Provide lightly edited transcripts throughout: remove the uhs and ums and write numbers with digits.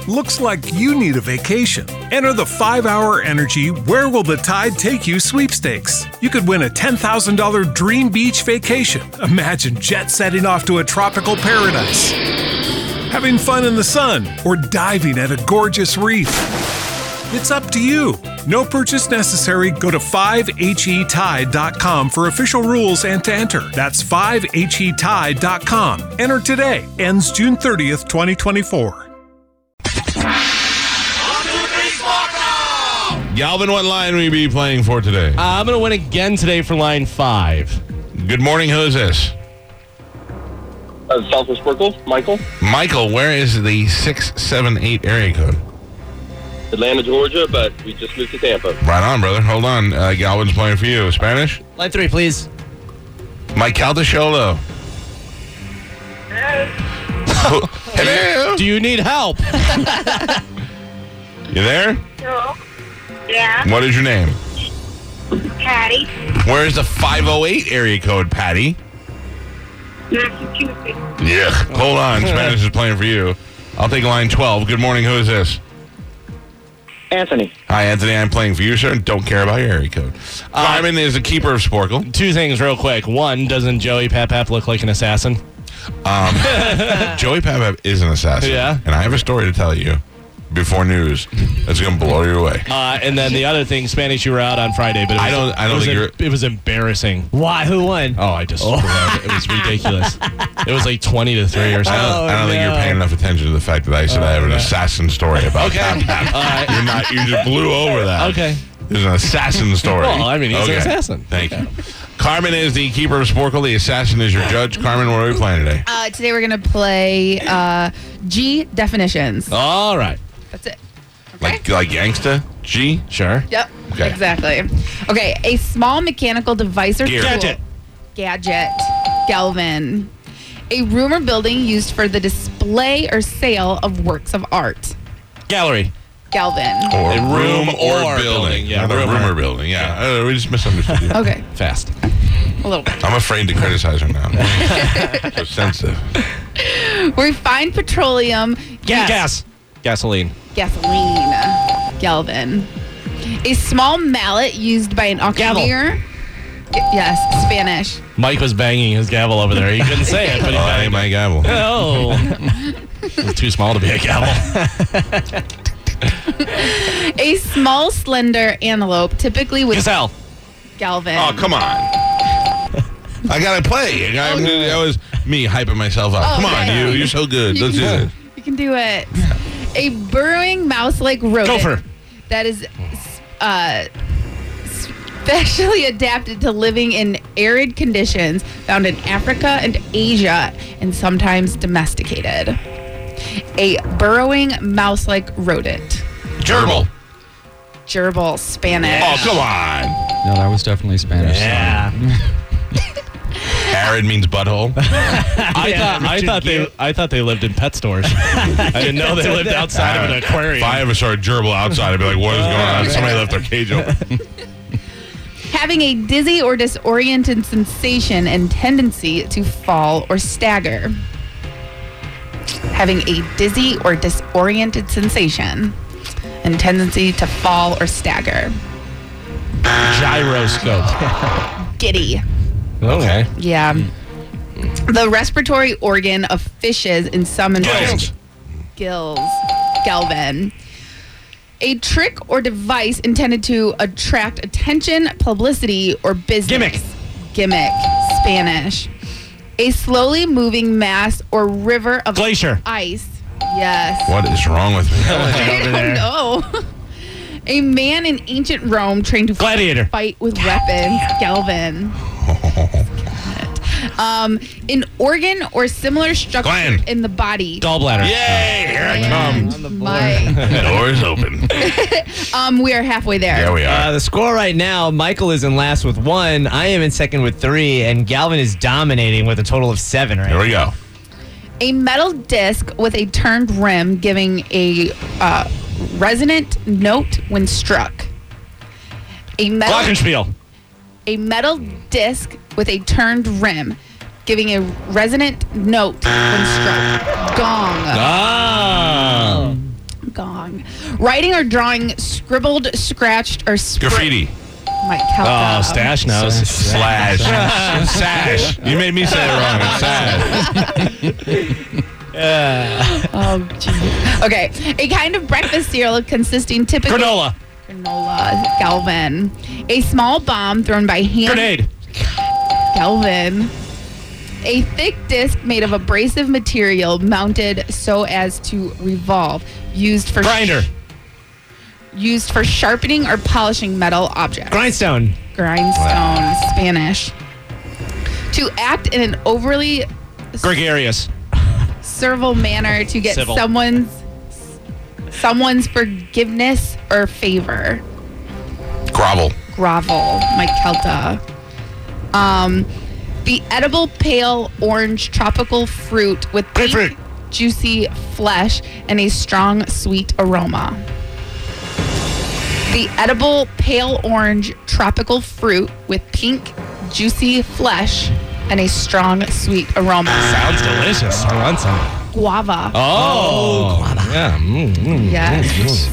Looks like you need a vacation. Enter the 5-Hour Energy Where Will the Tide Take You sweepstakes. You could win a $10,000 dream beach vacation. Imagine jet setting off to a tropical paradise, having fun in the sun, or diving at a gorgeous reef. It's up to you. No purchase necessary. Go to 5HETide.com for official rules and to enter. That's 5HETide.com. Enter today. Ends June 30th, 2024. Galvin, what line will you be playing for today? I'm going to win again today for line 5. Good morning. Who is this? Southwest Sparkle, Michael. Michael, where is the 678 area code? Atlanta, Georgia, but we just moved to Tampa. Right on, brother. Hold on. Galvin's playing for you. Spanish? Line 3, please. Mike Caldesholo. Hello. Do you need help? You there? Hello. Yeah, What is your name? Patty, Where is the 508 area code, Patty? Massachusetts. Yeah. Hold on. Spanish is playing for you. I'll take line 12. Good morning. Who is this? Anthony. Hi, Anthony. I'm playing for you, sir. Don't care about your area code. Carmen is the keeper of Sporkle. 2 things real quick. 1, doesn't Joey Pap look like an assassin? Joey Papap is an assassin. Yeah. And I have a story to tell you before news that's going to blow you away. And then the other thing, Spanish, you were out on Friday, but I don't think it was embarrassing. Why? Who won? Oh, I just it was ridiculous. It was like 20-3 or something. I don't think you're paying enough attention to the fact that I said I have an assassin story about Papap. All right. You just blew over that. Okay. There's an assassin story. Well, I mean, he's an assassin. Thank you. Carmen is the keeper of Sporkle. The assassin is your judge. Carmen, what are we playing today? Today we're going to play G definitions. All right. That's it. Okay? Like gangsta? G? Sure. Yep. Okay. Exactly. Okay. A small mechanical device or Gear. tool. Gadget. Galvin. A room or building used for the display or sale of works of art. Gallery. Galvin. Or A room or or building. building. Yeah, Not a room room or- or building. Yeah. We just misunderstood you. Okay. Fast. A little bit. I'm afraid to criticize her now. So sensitive. Refined petroleum. Gas. Gasoline. Gasoline. Galvin. A small mallet used by an auctioneer. Yes. Spanish. Mike was banging his gavel over there. He couldn't say it, but he That ain't my gavel. Oh. It was too small to be a gavel. A small, slender antelope, typically with Gazelle. Galvin. Oh, come on. I got to play. That was me hyping myself up. Oh, Come on, okay. you're so good. You Let's do can- it. You can do it. A burrowing mouse-like rodent Gopher. that is specially adapted to living in arid conditions found in Africa and Asia and sometimes domesticated. A burrowing mouse-like rodent. Gerbil. Gerbil, Spanish. Oh, come on. No, that was definitely Spanish. Yeah. Arid means butthole. I thought they lived in pet stores. I didn't know they lived outside of an aquarium. If I ever saw a gerbil outside, I'd be like, what is going on? Somebody left their cage open. Having a dizzy or disoriented sensation and tendency to fall or stagger. Having a dizzy or disoriented sensation and tendency to fall or stagger. Gyroscope. Giddy. Okay. Yeah. The respiratory organ of fishes in some Gills. Gills. Galvin. A trick or device intended to attract attention, publicity, or business. Gimmick. Gimmick. Spanish. A slowly moving mass or river of Glacier. ice. Yes. What is wrong with me? I don't know. A man in ancient Rome trained to Gladiator. fight with weapons. Galvin. An organ or similar structure Gland. in the body. Gallbladder. Yay, here I come. My, Doors open. we are halfway there. There we are. The score right now, Michael is in last with 1. I am in second with 3. And Galvin is dominating with a total of 7 right Here we go. A metal disc with a turned rim giving a resonant note when struck. A metal Glockenspiel. A metal disc with a turned rim giving a resonant note when struck. Gong. Ah. gong. Writing or drawing scribbled, scratched, or Graffiti. Mike Calta. Oh, Stash knows. Slash. Sash. You made me say it wrong. It's sash. Oh, geez. Okay. A kind of breakfast cereal consisting typically... Granola. Granola. Galvin. A small bomb thrown by hand... Grenade. Galvin. A thick disc made of abrasive material mounted so as to revolve. Used for... Grinder. Used for sharpening or polishing metal objects. Grindstone. Grindstone. Spanish. To act in an overly Gregarious. servile manner to get Civil. someone's forgiveness or favor. Grovel. Grovel. Mike Kelta. The edible pale orange tropical fruit with pink, Grapefruit. juicy flesh and a strong sweet aroma. The edible pale orange tropical fruit with pink, juicy flesh and a strong sweet aroma. Sounds delicious. I want some. Guava. Oh, guava. Yeah. Yes.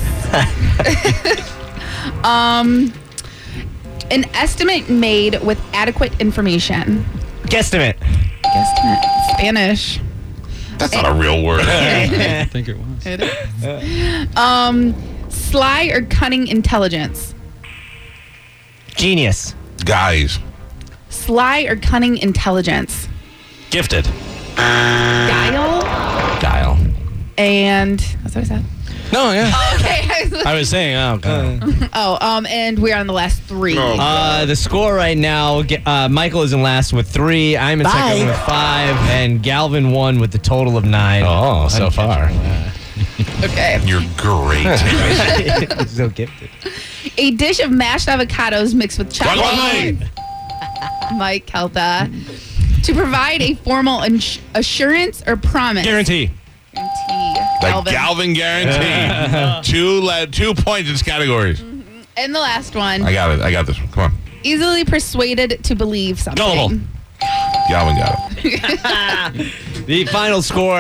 An estimate made with adequate information. Guesstimate. Guesstimate. Spanish. That's not a real word. I think it was. It is. Sly or cunning intelligence. Genius. Guys. Sly or cunning intelligence. Gifted. Guile. Dial. And that's what I said. No, yeah. Okay. I was saying, oh, God. And we're on the last three. Oh. The score right now, Michael is in last with 3. I'm in second with 5. And Galvin won with the total of 9. Oh, so far. Okay. You're great. So gifted. A dish of mashed avocados mixed with chocolate. Guacamole. Mike Kelta. To provide a formal assurance or promise. Guarantee. Guarantee. Like Galvin guarantee. 2 points in categories. And the last one. I got it. I got this one. Come on. Easily persuaded to believe something. Gullible. Galvin got it. The final score,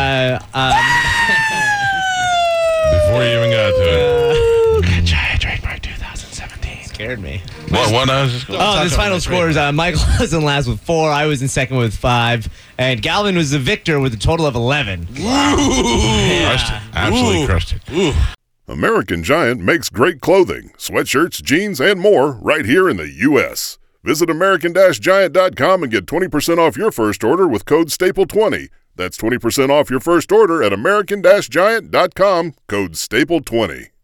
Before you even got to it. Giant Trademark 2017. scared me. What? I was just going Oh, this final score is Michael was in last with 4. I was in second with 5. And Galvin was the victor with a total of 11. Crushed it. Absolutely crushed it. American Giant makes great clothing, sweatshirts, jeans, and more right here in the U.S. Visit American-Giant.com and get 20% off your first order with code STAPLE20. That's 20% off your first order at American-Giant.com, code STAPLE20.